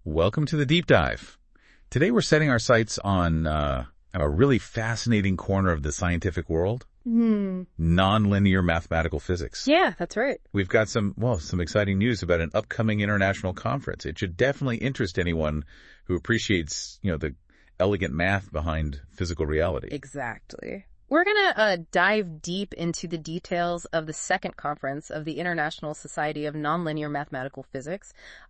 Welcome to the Deep Dive. Today we're setting our sights on a really fascinating corner of the scientific world. Nonlinear mathematical physics. Yeah, that's right. We've got some exciting news about an upcoming international conference. It should definitely interest anyone who appreciates, the elegant math behind physical reality. Exactly. We're going to dive deep into the details of the second conference of the International Society of Nonlinear Mathematical Physics,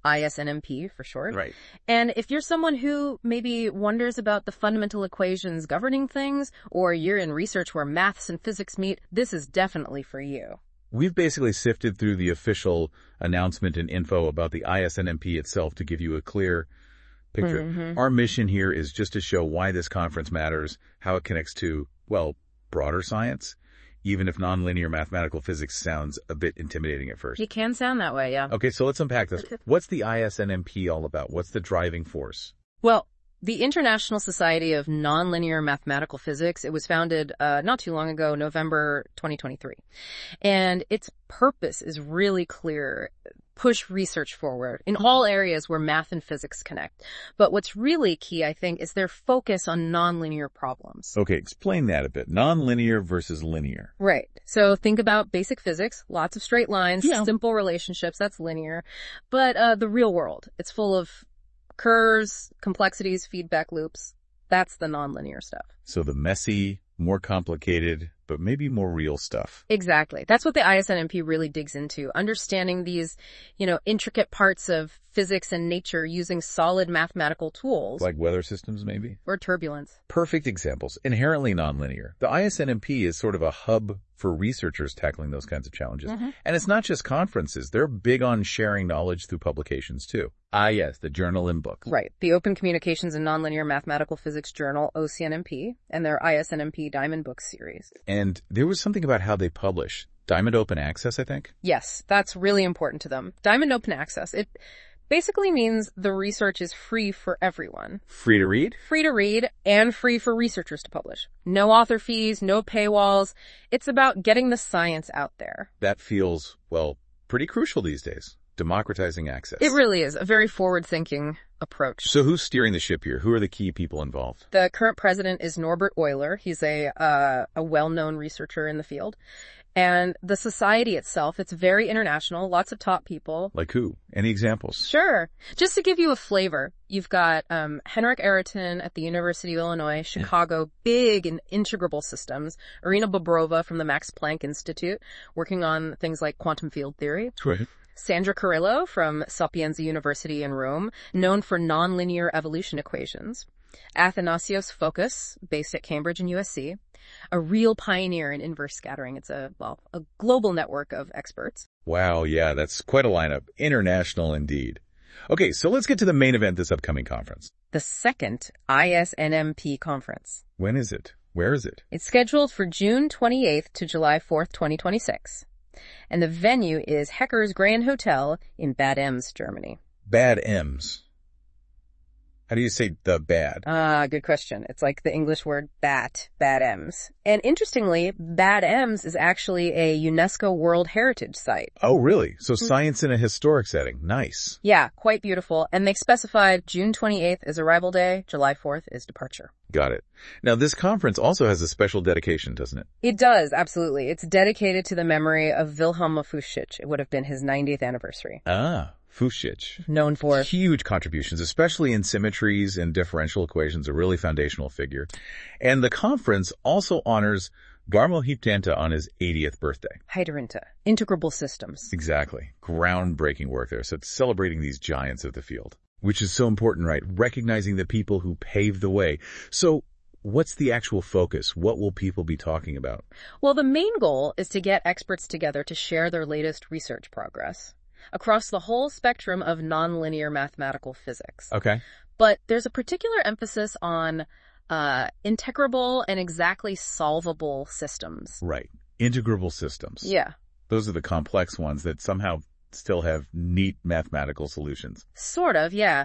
ISNMP for short. Right. And if you're someone who maybe wonders about the fundamental equations governing things, or you're in research where maths and physics meet, this is definitely for you. We've basically sifted through the official announcement and info about the ISNMP itself to give you a clear picture. Our mission here is just to show why this conference matters, how it connects to, broader science, even if nonlinear mathematical physics sounds a bit intimidating at first. It can sound that way, yeah. Okay, so let's unpack this. What's the ISNMP all about? What's the driving force? Well, the International Society of Nonlinear Mathematical Physics, it was founded not too long ago, November 2023. And its purpose is really clear. Push research forward in all areas where math and physics connect. But what's really key, I think, is their focus on nonlinear problems. Okay, explain that a bit. Nonlinear versus linear. Right. So think about basic physics, lots of straight lines, simple relationships, that's linear. But the real world, it's full of curves, complexities, feedback loops. That's the nonlinear stuff. So the messy, more complicated, but maybe more real stuff. Exactly. That's what the ISNMP really digs into. Understanding these, intricate parts of physics and nature using solid mathematical tools. Like weather systems, maybe? Or turbulence. Perfect examples. Inherently nonlinear. The ISNMP is sort of a hub for researchers tackling those kinds of challenges. And it's not just conferences. They're big on sharing knowledge through publications, too. Yes, the journal and book. Right. The Open Communications and Nonlinear Mathematical Physics Journal, OCNMP, and their ISNMP Diamond Books series. And there was something about how they publish. Diamond Open Access, I think? Yes, that's really important to them. Diamond Open Access. It basically means the research is free for everyone. Free to read? Free to read and free for researchers to publish. No author fees, no paywalls. It's about getting the science out there. That feels, pretty crucial these days. Democratizing access. It really is a very forward-thinking approach. So who's steering the ship here? Who are the key people involved? The current president is Norbert Euler. He's a well-known researcher in the field. And the society itself, it's very international, lots of top people. Like who? Any examples? Sure. Just to give you a flavor, you've got Henrik Ayrton at the University of Illinois, Chicago, big in integrable systems. Irina Bobrova from the Max Planck Institute, working on things like quantum field theory. Right. Sandra Carrillo from Sapienza University in Rome, known for nonlinear evolution equations. Athanasios Fokas, based at Cambridge and USC, a real pioneer in inverse scattering. It's a global network of experts. Wow, yeah, that's quite a lineup. International indeed. Okay, so let's get to the main event this upcoming conference. The second ISNMP conference. When is it? Where is it? It's scheduled for June 28th to July 4th, 2026. And the venue is Hecker's Grand Hotel in Bad Ems, Germany. Bad Ems. How do you say the bad? Good question. It's like the English word Bad Ems. And interestingly, Bad Ems is actually a UNESCO World Heritage Site. Oh, really? So science in a historic setting. Nice. Yeah, quite beautiful. And they specified June 28th is arrival day, July 4th is departure. Got it. Now, this conference also has a special dedication, doesn't it? It does, absolutely. It's dedicated to the memory of Wilhelm Fuchsich. It would have been his 90th anniversary. Fuchsich. Known for huge contributions, especially in symmetries and differential equations, a really foundational figure. And the conference also honors Garmo Hyptanta on his 80th birthday. Hydrantha, integrable systems. Exactly. Groundbreaking work there. So it's celebrating these giants of the field, which is so important, right? Recognizing the people who paved the way. So what's the actual focus? What will people be talking about? Well, the main goal is to get experts together to share their latest research progress across the whole spectrum of nonlinear mathematical physics. Okay. But there's a particular emphasis on integrable and exactly solvable systems. Right. Integrable systems. Yeah. Those are the complex ones that somehow still have neat mathematical solutions. Sort of, yeah.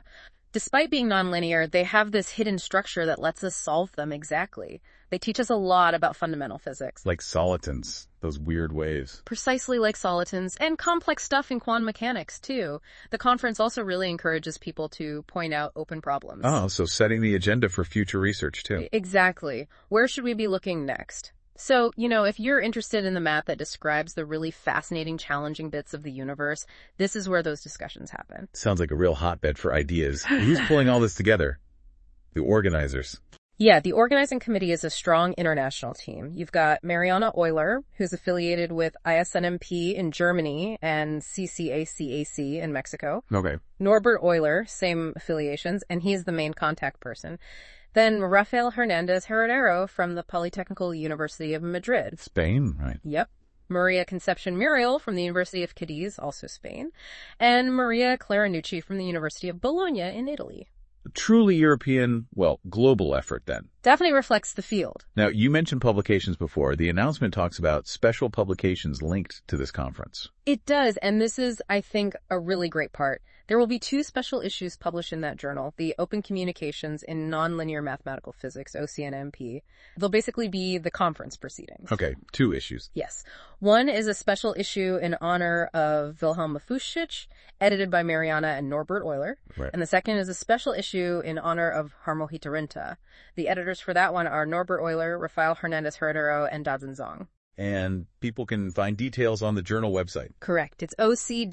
Despite being nonlinear, they have this hidden structure that lets us solve them exactly. They teach us a lot about fundamental physics. Like solitons, those weird waves. Precisely like solitons, and complex stuff in quantum mechanics, too. The conference also really encourages people to point out open problems. Oh, so setting the agenda for future research, too. Exactly. Where should we be looking next? So, if you're interested in the math that describes the really fascinating, challenging bits of the universe, this is where those discussions happen. Sounds like a real hotbed for ideas. Who's pulling all this together? The organizers. Yeah, the organizing committee is a strong international team. You've got Mariana Euler, who's affiliated with ISNMP in Germany and CCACAC in Mexico. Okay. Norbert Euler, same affiliations, and he's the main contact person. Then Rafael Hernandez Heredero from the Polytechnical University of Madrid. Spain, right? Yep. Maria Concepcion Muriel from the University of Cadiz, also Spain. And Maria Claranucci from the University of Bologna in Italy. A truly European, global effort then. Definitely reflects the field. Now, you mentioned publications before. The announcement talks about special publications linked to this conference. It does, and this is, I think, a really great part. There will be 2 special issues published in that journal, the Open Communications in Nonlinear Mathematical Physics, OCNMP. They'll basically be the conference proceedings. Okay, 2 issues. Yes. One is a special issue in honor of Wilhelm Mafuscich, edited by Mariana and Norbert Euler. Right. And the second is a special issue in honor of Harmo Hitarinta. The editors for that one are Norbert Euler, Rafael Hernandez Heredero, and Dazhen Zhang. And people can find details on the journal website. Correct. It's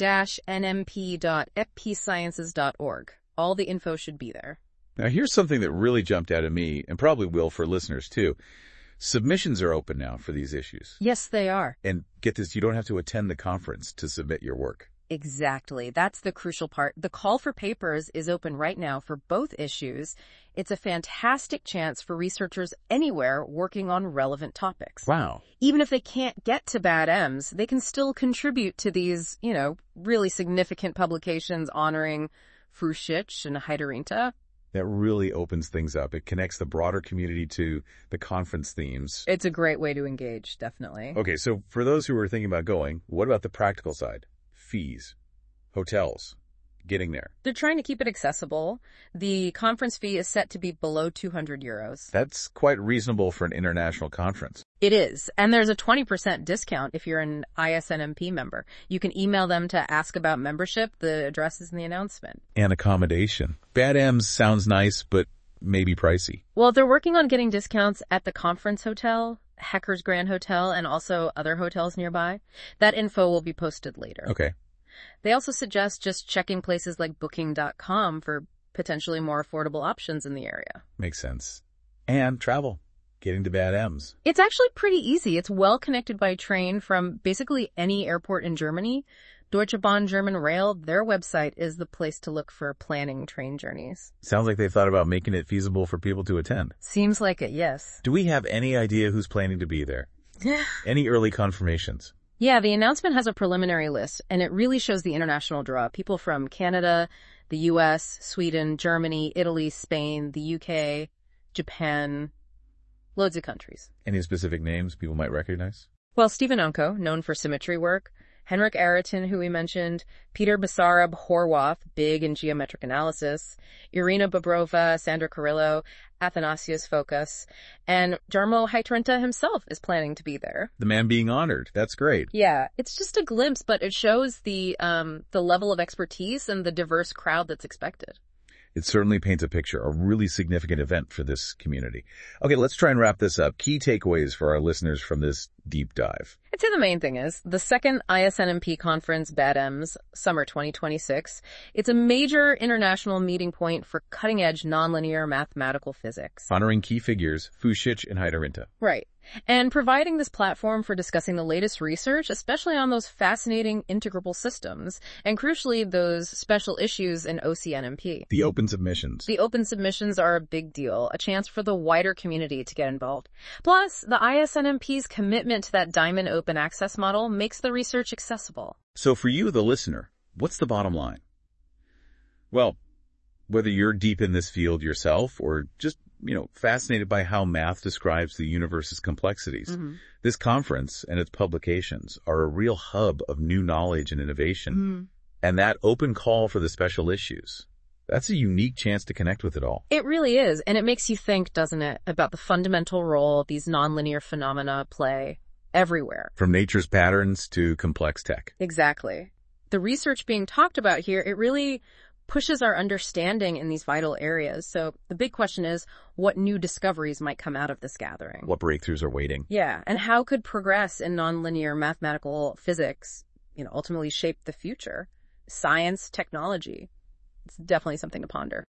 oc-nmp.fpsciences.org. All the info should be there. Now, here's something that really jumped out at me, and probably will for listeners too. Submissions are open now for these issues. Yes, they are. And get this, you don't have to attend the conference to submit your work. Exactly. That's the crucial part. The call for papers is open right now for both issues. It's a fantastic chance for researchers anywhere working on relevant topics. Wow. Even if they can't get to Bad M's, they can still contribute to these, really significant publications honoring Fruschich and Hitarinta. That really opens things up. It connects the broader community to the conference themes. It's a great way to engage, definitely. Okay, so for those who are thinking about going, what about the practical side? Fees, hotels, getting there. They're trying to keep it accessible. The conference fee is set to be below 200 euros. That's quite reasonable for an international conference. It is. And there's a 20% discount if you're an ISNMP member. You can email them to ask about membership. The address is in the announcement. And accommodation. Bad M's sounds nice, but maybe pricey. Well, they're working on getting discounts at the conference hotel, Hecker's Grand Hotel, and also other hotels nearby. That info will be posted later. Okay. They also suggest just checking places like Booking.com for potentially more affordable options in the area. Makes sense. And travel. Getting to Bad M's. It's actually pretty easy. It's well connected by train from basically any airport in Germany. Deutsche Bahn German Rail, their website is the place to look for planning train journeys. Sounds like they've thought about making it feasible for people to attend. Seems like it, yes. Do we have any idea who's planning to be there? Any early confirmations? Yeah, the announcement has a preliminary list, and it really shows the international draw. People from Canada, the U.S., Sweden, Germany, Italy, Spain, the U.K., Japan, loads of countries. Any specific names people might recognize? Well, Stephen Unko, known for symmetry work, Henrik Aratin, who we mentioned, Peter Basarab Horwath, big in geometric analysis, Irina Bobrova, Sandra Carrillo, Athanasius Fokas, and Jarmo Hitarinta himself is planning to be there. The man being honored. That's great. Yeah, it's just a glimpse, but it shows the level of expertise and the diverse crowd that's expected. It certainly paints a picture, a really significant event for this community. Okay, let's try and wrap this up. Key takeaways for our listeners from this deep dive. I'd say the main thing is the second ISNMP conference, Bad M's, summer 2026. It's a major international meeting point for cutting-edge nonlinear mathematical physics. Honoring key figures, Fruschich and Hitarinta. Right. And providing this platform for discussing the latest research, especially on those fascinating integrable systems, and crucially, those special issues in OCNMP. The open submissions. The open submissions are a big deal, a chance for the wider community to get involved. Plus, the ISNMP's commitment to that diamond open access model makes the research accessible. So for you, the listener, what's the bottom line? Well, whether you're deep in this field yourself or just fascinated by how math describes the universe's complexities. Mm-hmm. This conference and its publications are a real hub of new knowledge and innovation. Mm-hmm. And that open call for the special issues, That's a unique chance to connect with it all. It really is. And it makes you think, doesn't it, about the fundamental role these nonlinear phenomena play everywhere. From nature's patterns to complex tech. Exactly. The research being talked about here, it really pushes our understanding in these vital areas. So the big question is, what new discoveries might come out of this gathering? What breakthroughs are waiting? Yeah, and how could progress in nonlinear mathematical physics, ultimately shape the future? Science, technology. It's definitely something to ponder.